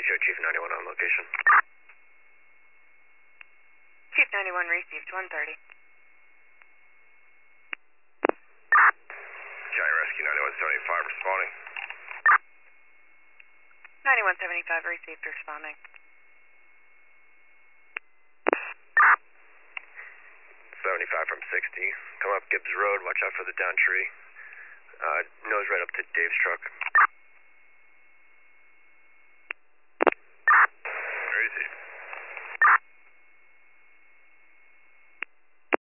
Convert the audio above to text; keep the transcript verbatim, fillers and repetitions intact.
show Chief ninety-one on location. Chief ninety-one received one thirty. Giant Rescue ninety-one seventy-five responding. ninety-one seventy-five received responding. seventy-five from sixty. Come up Gibbs Road, watch out for the down tree. Uh, nose right up to Dave's truck.